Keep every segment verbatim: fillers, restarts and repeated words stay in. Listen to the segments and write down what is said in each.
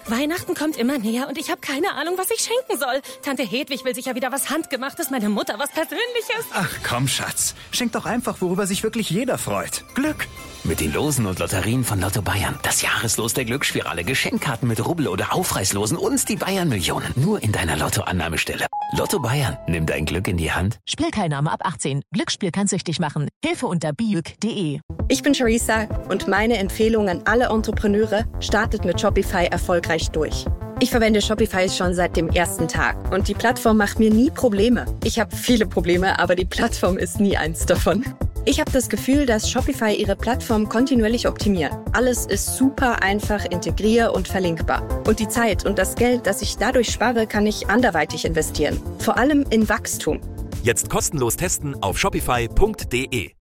Weihnachten kommt immer näher und ich habe keine Ahnung, was ich schenken soll. Tante Hedwig will sicher wieder was Handgemachtes, meine Mutter was Persönliches. Ach komm, Schatz. Schenk doch einfach, worüber sich wirklich jeder freut. Glück. Mit den Losen und Lotterien von Lotto Bayern. Das Jahreslos der Glücksspirale. Geschenkkarten mit Rubbel- oder Aufreißlosen und die Bayern-Millionen. Nur in deiner Lotto-Annahmestelle. Lotto Bayern. Nimm dein Glück in die Hand. Spielteilnahme ab achtzehn. Glücksspiel kann süchtig machen. Hilfe unter biuk punkt de. Ich bin Charissa und meine Empfehlung an alle Entrepreneure: startet mit Shopify erfolgreich durch. Ich verwende Shopify schon seit dem ersten Tag und die Plattform macht mir nie Probleme. Ich habe viele Probleme, aber die Plattform ist nie eins davon. Ich habe das Gefühl, dass Shopify ihre Plattform kontinuierlich optimiert. Alles ist super einfach integrier- und verlinkbar. Und die Zeit und das Geld, das ich dadurch spare, kann ich anderweitig investieren. Vor allem in Wachstum. Jetzt kostenlos testen auf shopify punkt de.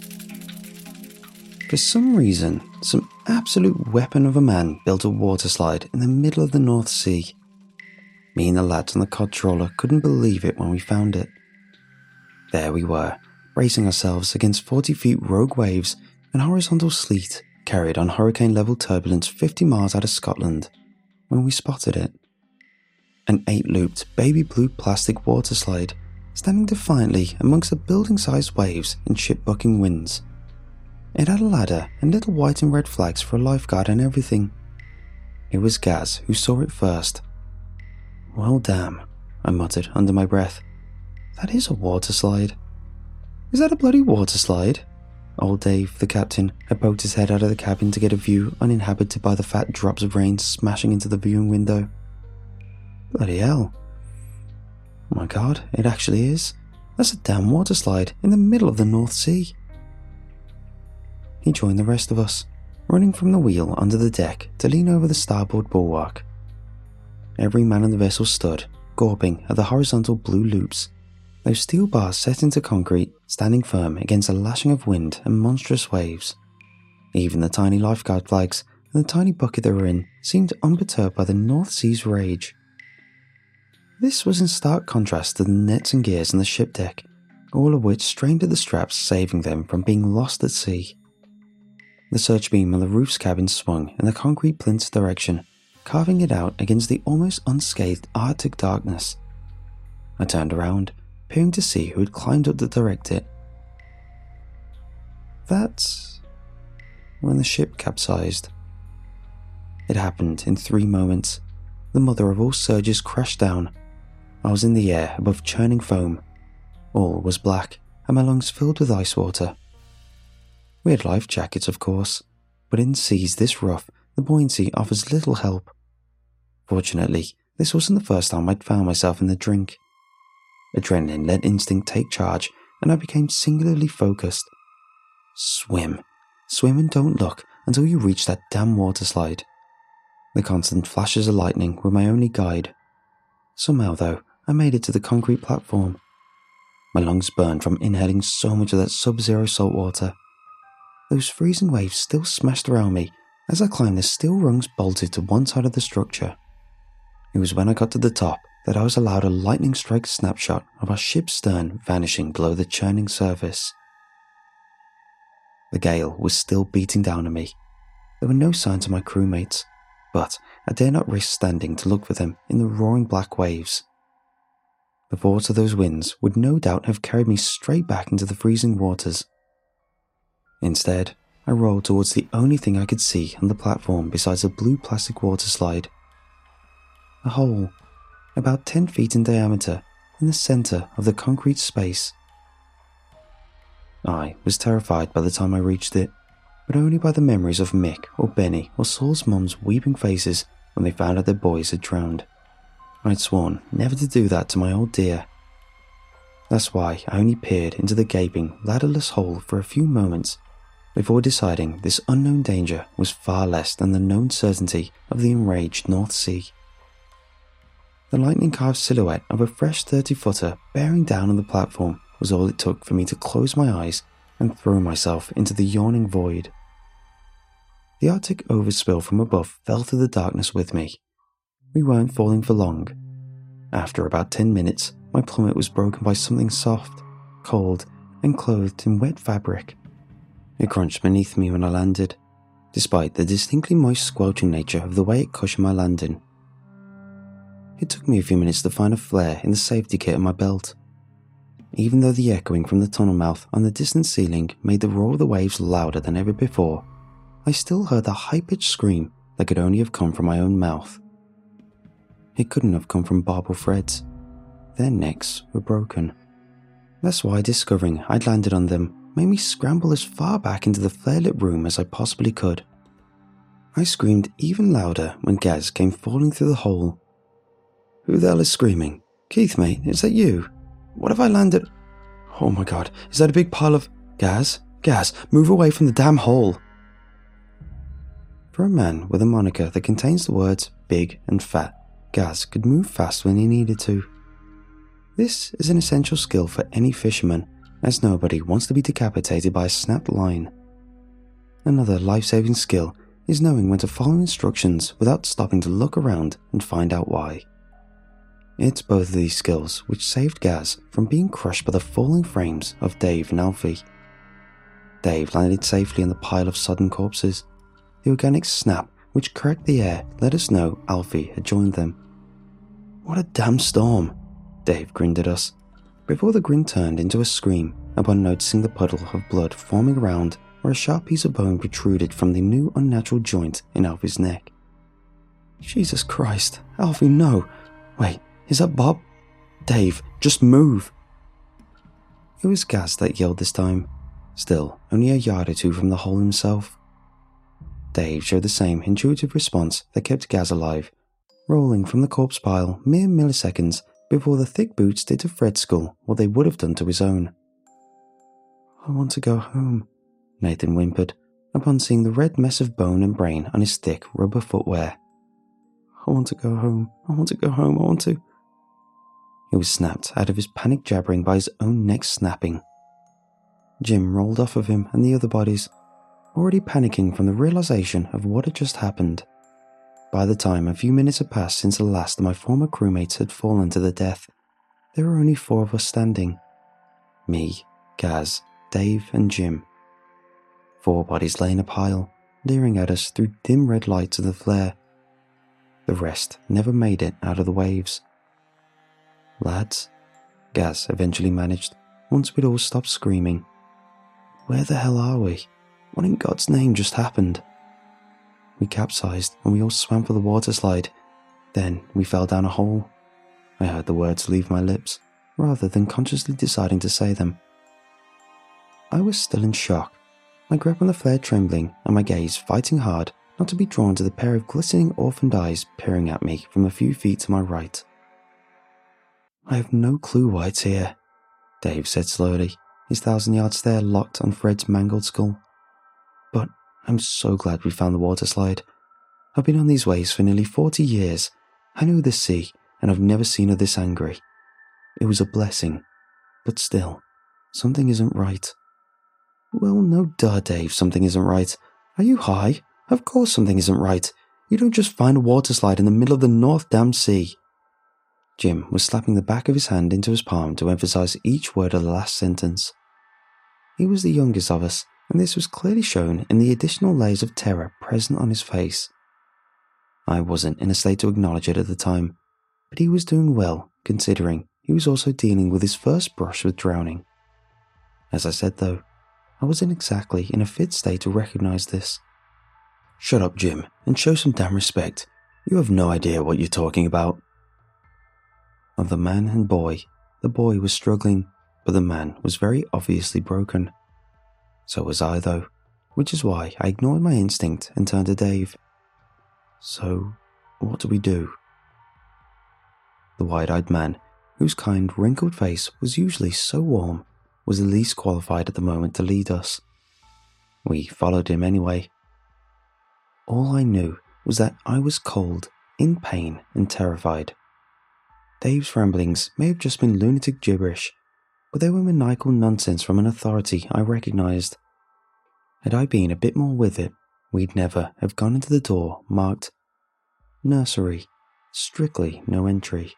For some reason, some absolute weapon of a man built a water slide in the middle of the North Sea. Me and the lads on the cod trawler couldn't believe it when we found it. There we were, bracing ourselves against forty feet rogue waves and horizontal sleet carried on hurricane-level turbulence fifty miles out of Scotland, when we spotted it. An eight-looped baby blue plastic water slide, standing defiantly amongst the building-sized waves and ship-bucking winds. It had a ladder and little white and red flags for a lifeguard and everything. It was Gaz who saw it first. Well damn, I muttered under my breath. That is a water slide. Is that a bloody water slide? Old Dave, the captain, had poked his head out of the cabin to get a view uninhabited by the fat drops of rain smashing into the viewing window. Bloody hell. My god, it actually is. That's a damn water slide in the middle of the North Sea. He joined the rest of us, running from the wheel under the deck to lean over the starboard bulwark. Every man on the vessel stood, gawping at the horizontal blue loops, those steel bars set into concrete, standing firm against a lashing of wind and monstrous waves. Even the tiny lifeguard flags and the tiny bucket they were in seemed unperturbed by the North Sea's rage. This was in stark contrast to the nets and gears on the ship deck, all of which strained at the straps, saving them from being lost at sea. The search beam on the roof's cabin swung in the concrete plinth's direction, carving it out against the almost unscathed Arctic darkness. I turned around, peering to see who had climbed up to direct it. That's when the ship capsized. It happened in three moments. The mother of all surges crashed down. I was in the air above churning foam. All was black, and my lungs filled with ice water. We had life jackets, of course, but in seas this rough, the buoyancy offers little help. Fortunately, this wasn't the first time I'd found myself in the drink. Adrenaline let instinct take charge, and I became singularly focused. Swim. Swim and don't look until you reach that damn water slide. The constant flashes of lightning were my only guide. Somehow, though, I made it to the concrete platform. My lungs burned from inhaling so much of that sub-zero salt water. Those freezing waves still smashed around me as I climbed the steel rungs bolted to one side of the structure. It was when I got to the top that I was allowed a lightning strike snapshot of our ship's stern vanishing below the churning surface. The gale was still beating down on me. There were no signs of my crewmates, but I dare not risk standing to look for them in the roaring black waves. The force of those winds would no doubt have carried me straight back into the freezing waters. Instead, I rolled towards the only thing I could see on the platform besides a blue plastic water slide. A hole, about ten feet in diameter, in the centre of the concrete space. I was terrified by the time I reached it, but only by the memories of Mick or Benny or Saul's mum's weeping faces when they found out their boys had drowned. I'd sworn never to do that to my old dear. That's why I only peered into the gaping, ladderless hole for a few moments before deciding this unknown danger was far less than the known certainty of the enraged North Sea. The lightning-carved silhouette of a fresh thirty-footer bearing down on the platform was all it took for me to close my eyes and throw myself into the yawning void. The Arctic overspill from above fell through the darkness with me. We weren't falling for long. After about ten minutes, my plummet was broken by something soft, cold, and clothed in wet fabric. It crunched beneath me when I landed, despite the distinctly moist squelching nature of the way it cushioned my landing. It took me a few minutes to find a flare in the safety kit on my belt. Even though the echoing from the tunnel mouth on the distant ceiling made the roar of the waves louder than ever before, I still heard the high-pitched scream that could only have come from my own mouth. It couldn't have come from Bob or Fred's. Their necks were broken. That's why discovering I'd landed on them made me scramble as far back into the flare-lit room as I possibly could. I screamed even louder when Gaz came falling through the hole. "Who the hell is screaming? Keith, mate, is that you? What have I landed? Oh my god, is that a big pile of... Gaz? Gaz, move away from the damn hole!" For a man with a moniker that contains the words big and fat, Gaz could move fast when he needed to. This is an essential skill for any fisherman, as nobody wants to be decapitated by a snapped line. Another life-saving skill is knowing when to follow instructions without stopping to look around and find out why. It's both of these skills which saved Gaz from being crushed by the falling frames of Dave and Alfie. Dave landed safely on the pile of sodden corpses. The organic snap which cracked the air let us know Alfie had joined them. "What a damn storm!" Dave grinned at us, before the grin turned into a scream upon noticing the puddle of blood forming around where a sharp piece of bone protruded from the new unnatural joint in Alfie's neck. "Jesus Christ, Alfie, no! Wait, is that Bob? Dave, just move!" It was Gaz that yelled this time, still only a yard or two from the hole himself. Dave showed the same intuitive response that kept Gaz alive, rolling from the corpse pile mere milliseconds before the thick boots did to Fred's skull what they would have done to his own. "I want to go home," Nathan whimpered, upon seeing the red mess of bone and brain on his thick rubber footwear. "I want to go home, I want to go home, I want to..." He was snapped out of his panic jabbering by his own neck snapping. Jim rolled off of him and the other bodies, already panicking from the realization of what had just happened. By the time a few minutes had passed since the last of my former crewmates had fallen to their death, there were only four of us standing. Me, Gaz, Dave and Jim. Four bodies lay in a pile, leering at us through dim red lights of the flare. The rest never made it out of the waves. "Lads," Gaz eventually managed, once we'd all stopped screaming. "Where the hell are we? What in God's name just happened?" We capsized and we all swam for the water slide. Then we fell down a hole. I heard the words leave my lips, rather than consciously deciding to say them. I was still in shock, my grip on the flare trembling and my gaze fighting hard not to be drawn to the pair of glistening orphaned eyes peering at me from a few feet to my right. "I have no clue why it's here," Dave said slowly, his thousand-yard stare locked on Fred's mangled skull. "But I'm so glad we found the water slide. I've been on these waves for nearly forty years. I know this sea, and I've never seen her this angry. It was a blessing, but still, something isn't right." "Well, no duh, Dave, something isn't right. Are you high? Of course something isn't right. You don't just find a water slide in the middle of the North Damn Sea." Jim was slapping the back of his hand into his palm to emphasize each word of the last sentence. He was the youngest of us, and this was clearly shown in the additional layers of terror present on his face. I wasn't in a state to acknowledge it at the time, but he was doing well, considering he was also dealing with his first brush with drowning. As I said though, I wasn't exactly in a fit state to recognize this. "Shut up, Jim, and show some damn respect. You have no idea what you're talking about." Of the man and boy, the boy was struggling, but the man was very obviously broken. So was I though, which is why I ignored my instinct and turned to Dave. "So, what do we do?" The wide-eyed man, whose kind, wrinkled face was usually so warm, was the least qualified at the moment to lead us. We followed him anyway. All I knew was that I was cold, in pain and terrified. Dave's ramblings may have just been lunatic gibberish, but they were maniacal nonsense from an authority I recognized. Had I been a bit more with it, we'd never have gone into the door marked "Nursery, strictly no entry."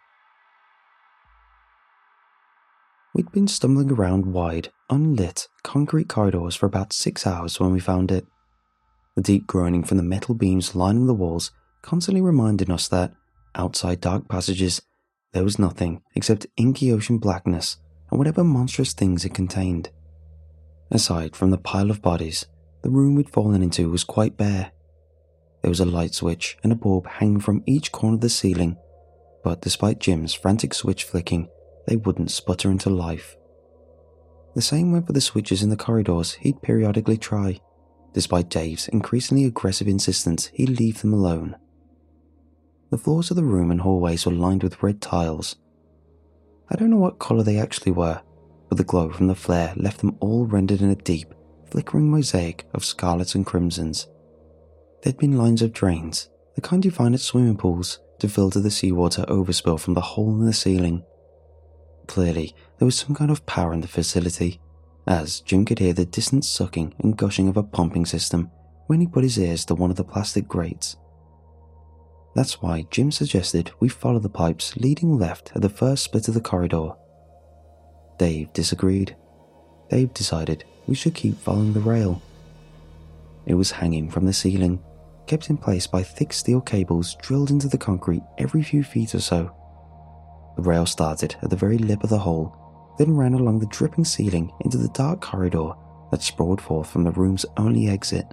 We'd been stumbling around wide, unlit, concrete corridors for about six hours when we found it. the deep groaning from the metal beams lining the walls constantly reminding us that, outside dark passages, there was nothing except inky ocean blackness and whatever monstrous things it contained. Aside from the pile of bodies, the room we'd fallen into was quite bare. There was a light switch and a bulb hanging from each corner of the ceiling, but despite Jim's frantic switch flicking, they wouldn't sputter into life. The same went for the switches in the corridors he'd periodically try, despite Dave's increasingly aggressive insistence he'd leave them alone. The floors of the room and hallways were lined with red tiles. I don't know what colour they actually were, but the glow from the flare left them all rendered in a deep, flickering mosaic of scarlets and crimsons. There'd been lines of drains, the kind you find at swimming pools, to filter the seawater overspill from the hole in the ceiling. Clearly, there was some kind of power in the facility, as Jim could hear the distant sucking and gushing of a pumping system when he put his ears to one of the plastic grates. That's why Jim suggested we follow the pipes leading left at the first split of the corridor. Dave disagreed. Dave decided we should keep following the rail. It was hanging from the ceiling, kept in place by thick steel cables drilled into the concrete every few feet or so. The rail started at the very lip of the hole, then ran along the dripping ceiling into the dark corridor that sprawled forth from the room's only exit.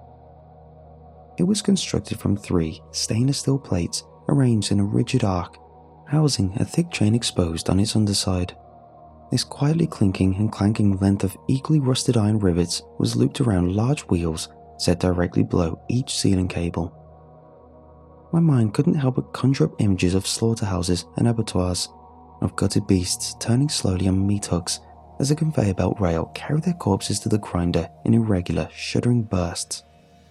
It was constructed from three stainless steel plates arranged in a rigid arc, housing a thick chain exposed on its underside. This quietly clinking and clanking length of equally rusted iron rivets was looped around large wheels set directly below each ceiling cable. My mind couldn't help but conjure up images of slaughterhouses and abattoirs, of gutted beasts turning slowly on meat hooks as a conveyor belt rail carried their corpses to the grinder in irregular, shuddering bursts.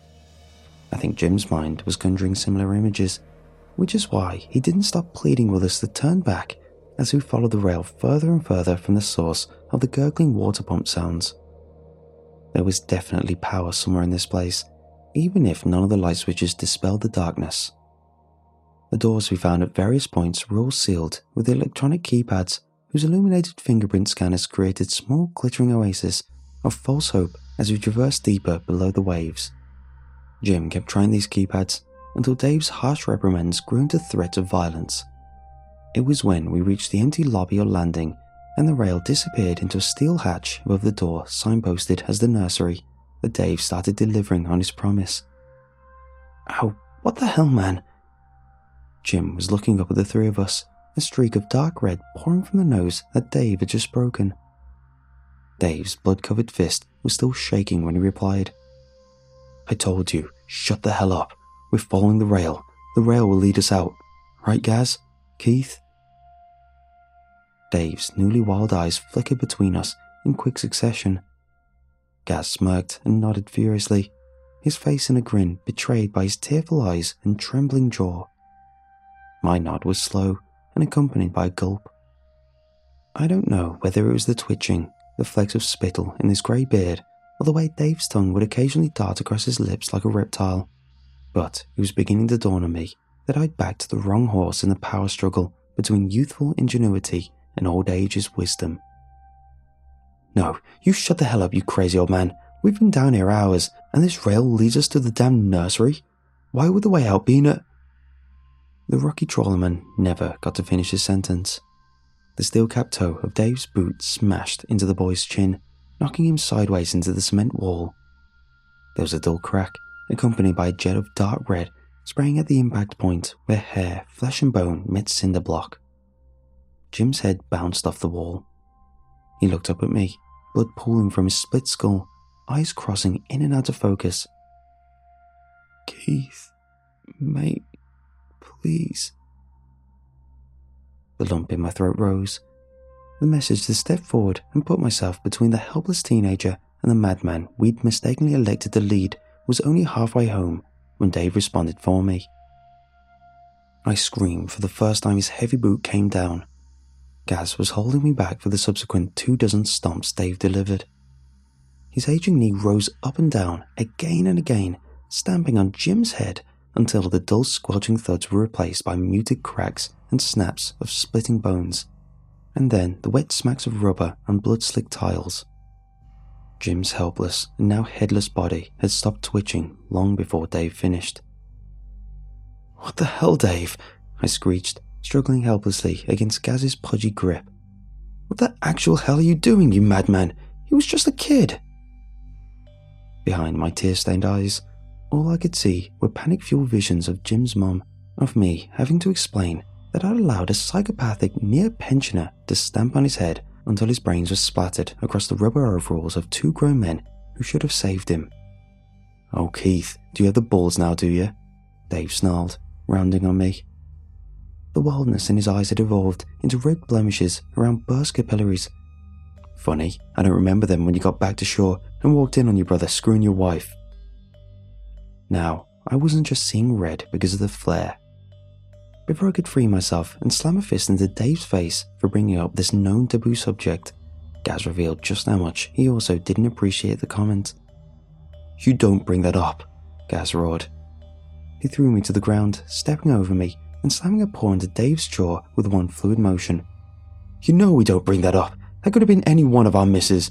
I think Jim's mind was conjuring similar images, which is why he didn't stop pleading with us to turn back as we followed the rail further and further from the source of the gurgling water pump sounds. There was definitely power somewhere in this place, even if none of the light switches dispelled the darkness. The doors we found at various points were all sealed with electronic keypads whose illuminated fingerprint scanners created small glittering oases of false hope as we traversed deeper below the waves. Jim kept trying these keypads until Dave's harsh reprimands grew into threats of violence. It was when we reached the empty lobby or landing and the rail disappeared into a steel hatch above the door signposted as the nursery that Dave started delivering on his promise. "Ow, what the hell, man?" Jim was looking up at the three of us, a streak of dark red pouring from the nose that Dave had just broken. Dave's blood-covered fist was still shaking when he replied, "I told you, shut the hell up. We're following the rail. The rail will lead us out. Right, Gaz? Keith?" Dave's newly wild eyes flickered between us in quick succession. Gaz smirked and nodded furiously, his face in a grin betrayed by his tearful eyes and trembling jaw. My nod was slow and accompanied by a gulp. I don't know whether it was the twitching, the flecks of spittle in his grey beard, or the way Dave's tongue would occasionally dart across his lips like a reptile, but it was beginning to dawn on me that I'd backed the wrong horse in the power struggle between youthful ingenuity and old age's wisdom. "No, you shut the hell up, you crazy old man. We've been down here hours, and this rail leads us to the damn nursery. Why would the way out be in a—" The rocky trawlerman never got to finish his sentence. The steel-capped toe of Dave's boot smashed into the boy's chin, knocking him sideways into the cement wall. There was a dull crack, accompanied by a jet of dark red spraying at the impact point where hair, flesh and bone met cinder block. Jim's head bounced off the wall. He looked up at me, blood pooling from his split skull, eyes crossing in and out of focus. "Keith, mate, please." The lump in my throat rose. The message to step forward and put myself between the helpless teenager and the madman we'd mistakenly elected to lead was only halfway home when Dave responded for me. I screamed for the first time his heavy boot came down. Gaz was holding me back for the subsequent two dozen stomps Dave delivered. His aging knee rose up and down again and again, stamping on Jim's head until the dull squelching thuds were replaced by muted cracks and snaps of splitting bones, and then the wet smacks of rubber and blood-slicked tiles. Jim's helpless and now headless body had stopped twitching long before Dave finished. "What the hell, Dave?" I screeched, struggling helplessly against Gaz's pudgy grip. "What the actual hell are you doing, you madman? He was just a kid." Behind my tear-stained eyes, all I could see were panic-fueled visions of Jim's mum, of me having to explain that I'd allowed a psychopathic near-pensioner to stamp on his head until his brains were splattered across the rubber overalls of two grown men who should have saved him. "Oh, Keith, do you have the balls now, do you?" Dave snarled, rounding on me. The wildness in his eyes had evolved into red blemishes around burst capillaries. "Funny, I don't remember them when you got back to shore and walked in on your brother screwing your wife." Now, I wasn't just seeing red because of the flare. Before I could free myself and slam a fist into Dave's face for bringing up this known taboo subject, Gaz revealed just how much he also didn't appreciate the comment. "You don't bring that up," Gaz roared. He threw me to the ground, stepping over me and slamming a paw into Dave's jaw with one fluid motion. "You know we don't bring that up. That could have been any one of our misses."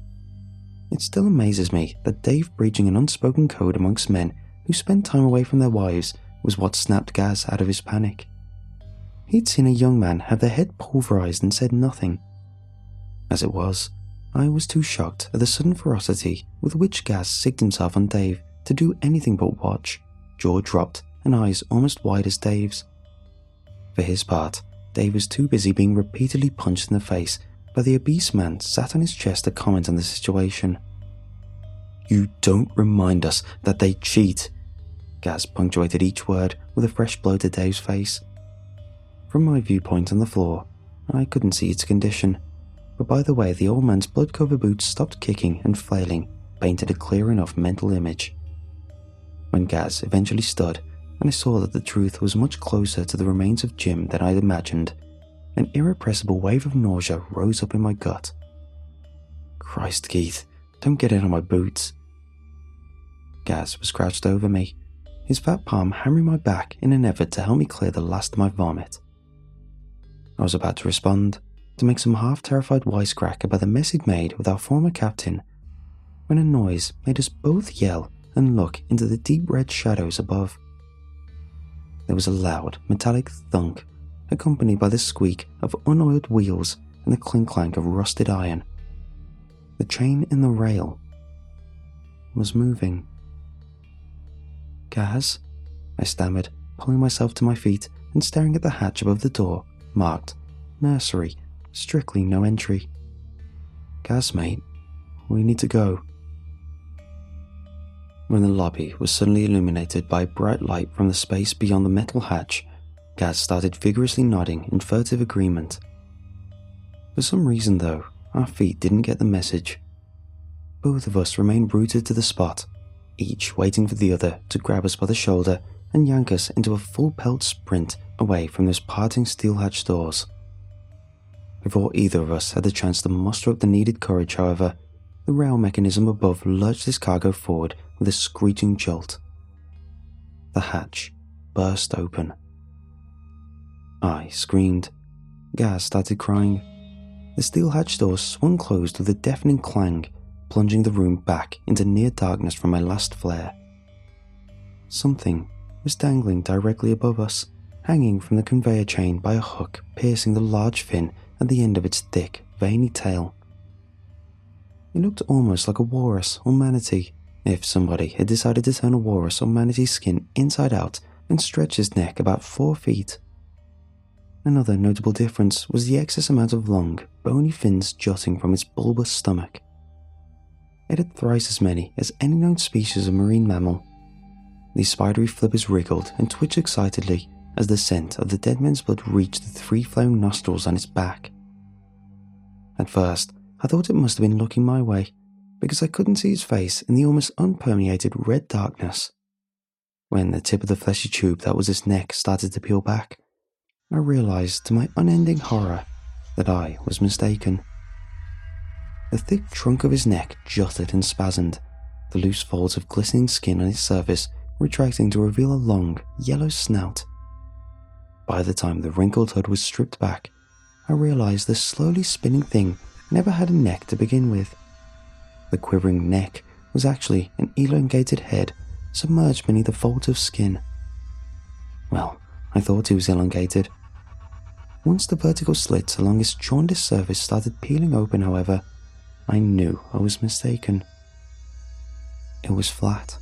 It still amazes me that Dave breaching an unspoken code amongst men who spend time away from their wives was what snapped Gaz out of his panic. He'd seen a young man have their head pulverized and said nothing. As it was, I was too shocked at the sudden ferocity with which Gaz sicked himself on Dave to do anything but watch, jaw dropped and eyes almost wide as Dave's. For his part, Dave was too busy being repeatedly punched in the face by the obese man sat on his chest to comment on the situation. "You don't remind us that they cheat," Gaz punctuated each word with a fresh blow to Dave's face. From my viewpoint on the floor, I couldn't see its condition, but by the way the old man's blood-covered boots stopped kicking and flailing painted a clear enough mental image. When Gaz eventually stood and I saw that the truth was much closer to the remains of Jim than I'd imagined, an irrepressible wave of nausea rose up in my gut. "Christ, Keith, don't get in on my boots." Gaz was crouched over me, his fat palm hammering my back in an effort to help me clear the last of my vomit. I was about to respond, to make some half-terrified wisecrack about the mess he'd made with our former captain, when a noise made us both yell and look into the deep red shadows above. There was a loud, metallic thunk, accompanied by the squeak of unoiled wheels and the clink-clank of rusted iron. The chain in the rail was moving. "Gaz?" I stammered, pulling myself to my feet and staring at the hatch above the door, marked "Nursery, strictly no entry." "Gaz, mate, we need to go." When the lobby was suddenly illuminated by a bright light from the space beyond the metal hatch, Gaz started vigorously nodding in furtive agreement. For some reason, though, our feet didn't get the message. Both of us remained rooted to the spot, each waiting for the other to grab us by the shoulder and yank us into a full-pelt sprint away from those parting steel-hatch doors. Before either of us had the chance to muster up the needed courage, however, the rail mechanism above lurched his cargo forward with a screeching jolt. The hatch burst open. I screamed. Gaz started crying. The steel hatch door swung closed with a deafening clang, plunging the room back into near darkness from my last flare. Something was dangling directly above us, hanging from the conveyor chain by a hook piercing the large fin at the end of its thick, veiny tail. It looked almost like a walrus or manatee, if somebody had decided to turn a walrus or manatee's skin inside out and stretch his neck about four feet. Another notable difference was the excess amount of long, bony fins jutting from its bulbous stomach. It had thrice as many as any known species of marine mammal. These spidery flippers wriggled and twitched excitedly as the scent of the dead man's blood reached the three flame nostrils on its back. At first, I thought it must have been looking my way, because I couldn't see its face in the almost unpermeated red darkness. When the tip of the fleshy tube that was its neck started to peel back, I realized to my unending horror that I was mistaken. The thick trunk of his neck jutted and spasmed, the loose folds of glistening skin on its surface retracting to reveal a long, yellow snout. By the time the wrinkled hood was stripped back, I realized the slowly spinning thing never had a neck to begin with. The quivering neck was actually an elongated head submerged beneath a fold of skin. Well, I thought it was elongated. Once the vertical slits along its jaundiced surface started peeling open, however, I knew I was mistaken. It was flat.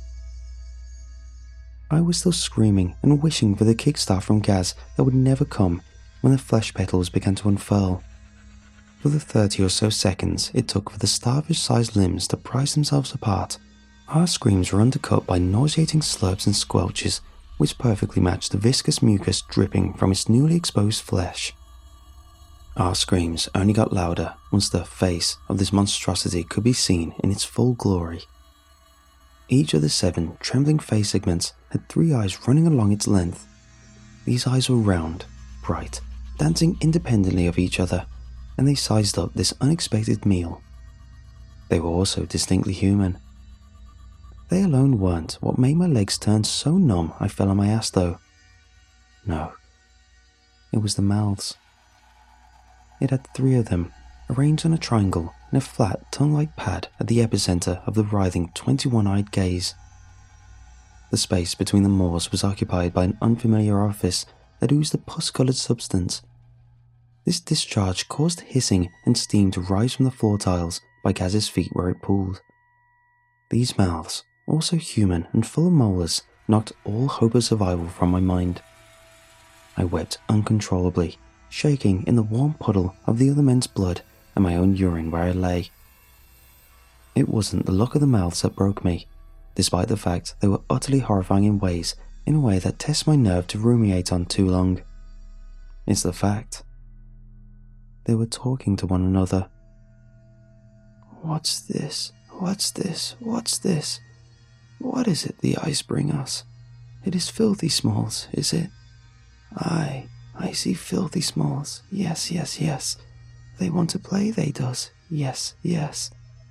I was still screaming and wishing for the kickstart from Gaz that would never come when the flesh petals began to unfurl. For the thirty or so seconds it took for the starfish-sized limbs to prise themselves apart, our screams were undercut by nauseating slurps and squelches which perfectly matched the viscous mucus dripping from its newly exposed flesh. Our screams only got louder once the face of this monstrosity could be seen in its full glory. Each of the seven trembling face segments had three eyes running along its length. These eyes were round, bright, dancing independently of each other, and they sized up this unexpected meal. They were also distinctly human. They alone weren't what made my legs turn so numb I fell on my ass though. No, it was the mouths. It had three of them, arranged on a triangle in a flat tongue-like pad at the epicenter of the writhing twenty-one-eyed gaze. The space between the maws was occupied by an unfamiliar orifice that oozed a pus-colored substance. This discharge caused hissing and steam to rise from the floor tiles by Gaz's feet where it pooled. These mouths, also human and full of molars, knocked all hope of survival from my mind. I wept uncontrollably, shaking in the warm puddle of the other men's blood and my own urine where I lay. It wasn't the look of the mouths that broke me, despite the fact they were utterly horrifying in ways in a way that tests my nerve to ruminate on too long. It's the fact. They were talking to one another. What's this? What's this? What's this? What is it the eyes bring us? It is filthy smalls, is it? Aye, I see filthy smalls. Yes, yes, yes. They want to play, they does. Yes, yes.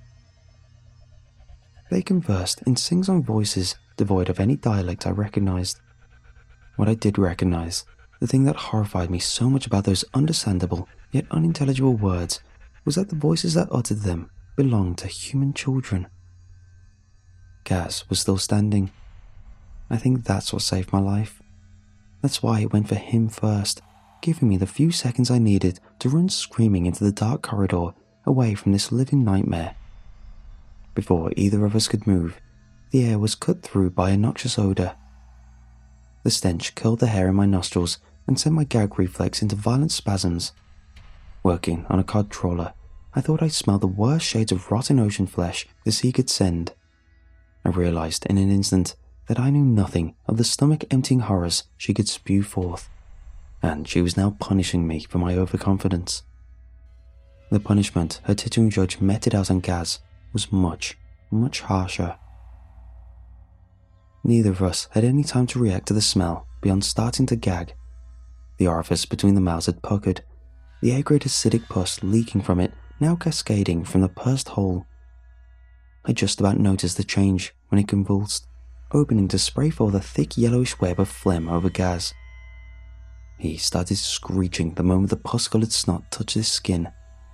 They conversed in sing-song voices devoid of any dialect I recognized. What I did recognize, the thing that horrified me so much about those understandable yet unintelligible words, was that the voices that uttered them belonged to human children. Gaz was still standing. I think that's what saved my life. That's why I went for him first, giving me the few seconds I needed to run screaming into the dark corridor away from this living nightmare. Before either of us could move, the air was cut through by a noxious odor. The stench curled the hair in my nostrils and sent my gag reflex into violent spasms. Working on a cod trawler, I thought I smelled the worst shades of rotten ocean flesh the sea could send. I realized in an instant that I knew nothing of the stomach-emptying horrors she could spew forth, and she was now punishing me for my overconfidence. The punishment her tittering judge meted out on Gaz was much, much harsher. Neither of us had any time to react to the smell beyond starting to gag. The orifice between the mouths had puckered, the acrid acidic pus leaking from it now cascading from the pursed hole. I just about noticed the change when it convulsed, opening to spray forth a thick yellowish web of phlegm over Gaz. He started screeching the moment the pus-coloured snot touched his skin.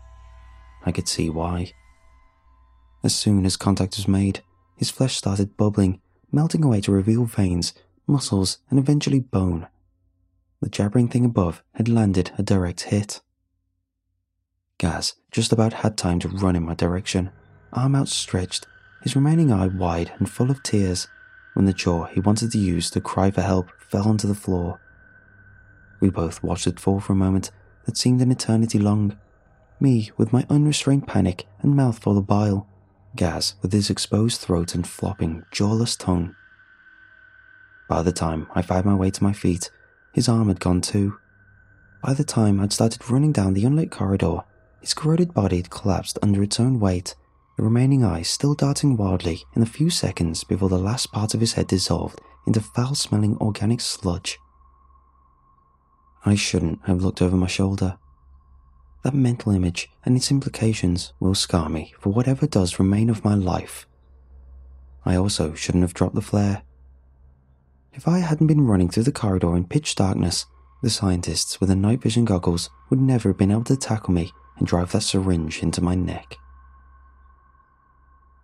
I could see why. As soon as contact was made, his flesh started bubbling, melting away to reveal veins, muscles, and eventually bone. The jabbering thing above had landed a direct hit. Gaz just about had time to run in my direction, arm outstretched, his remaining eye wide and full of tears, when the jaw he wanted to use to cry for help fell onto the floor. We both watched it fall for a moment that seemed an eternity long, me with my unrestrained panic and mouth full of bile, Gaz with his exposed throat and flopping, jawless tongue. By the time I found my way to my feet, his arm had gone too. By the time I'd started running down the unlit corridor, his corroded body had collapsed under its own weight, the remaining eye still darting wildly in the few seconds before the last part of his head dissolved into foul-smelling organic sludge. I shouldn't have looked over my shoulder. That mental image and its implications will scar me for whatever does remain of my life. I also shouldn't have dropped the flare. If I hadn't been running through the corridor in pitch darkness, the scientists with the night vision goggles would never have been able to tackle me and drive that syringe into my neck.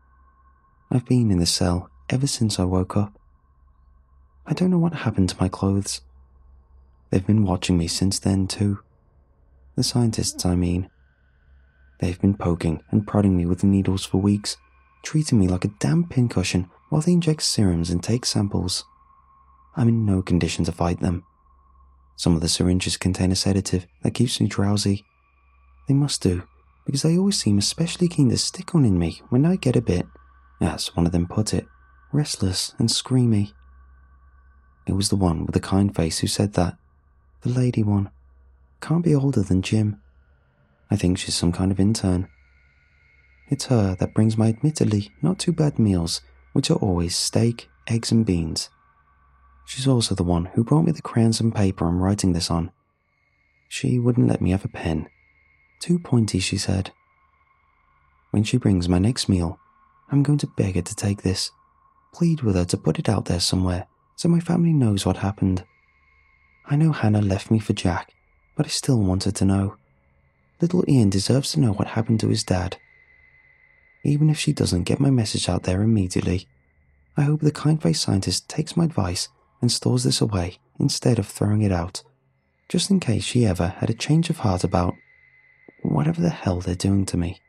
I've been in the cell ever since I woke up. I don't know what happened to my clothes. They've been watching me since then too. The scientists, I mean. They've been poking and prodding me with needles for weeks, treating me like a damn pincushion while they inject serums and take samples. I'm in no condition to fight them. Some of the syringes contain a sedative that keeps me drowsy. They must do, because they always seem especially keen to stick on in me when I get a bit, as one of them put it, restless and screamy. It was the one with the kind face who said that. The lady one. Can't be older than Jim. I think she's some kind of intern. It's her that brings my admittedly not too bad meals, which are always steak, eggs and beans. She's also the one who brought me the crayons and paper I'm writing this on. She wouldn't let me have a pen. Too pointy, she said. When she brings my next meal, I'm going to beg her to take this. Plead with her to put it out there somewhere, so my family knows what happened. I know Hannah left me for Jack, but I still wanted to know. Little Ian deserves to know what happened to his dad. Even if she doesn't get my message out there immediately, I hope the kind-faced scientist takes my advice and stores this away instead of throwing it out, just in case she ever had a change of heart about whatever the hell they're doing to me.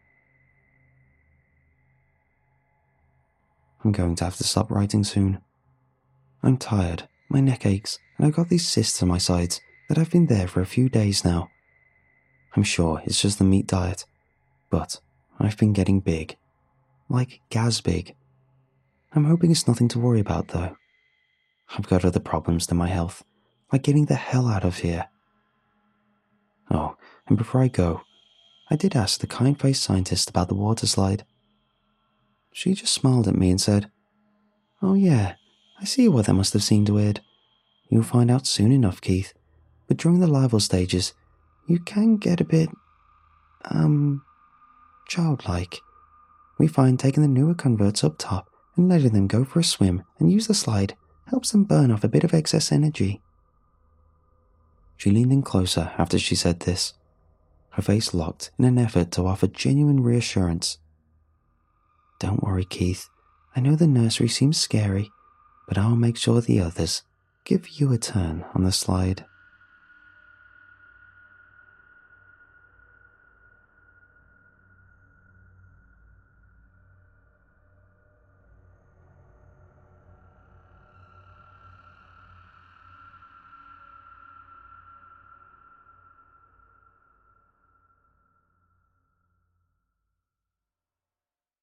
I'm going to have to stop writing soon. I'm tired, my neck aches, and I've got these cysts on my sides that have been there for a few days now. I'm sure it's just the meat diet, but I've been getting big. Like Gaz big. I'm hoping it's nothing to worry about though. I've got other problems than my health, like getting the hell out of here. Oh, and before I go, I did ask the kind-faced scientist about the water slide. She just smiled at me and said, "Oh yeah, I see what that must have seemed weird. You'll find out soon enough, Keith, but during the larval stages, you can get a bit, um, childlike. We find taking the newer converts up top and letting them go for a swim and use the slide helps them burn off a bit of excess energy." She leaned in closer after she said this, her face locked in an effort to offer genuine reassurance. "Don't worry, Keith. I know the nursery seems scary, but I'll make sure the others give you a turn on the slide."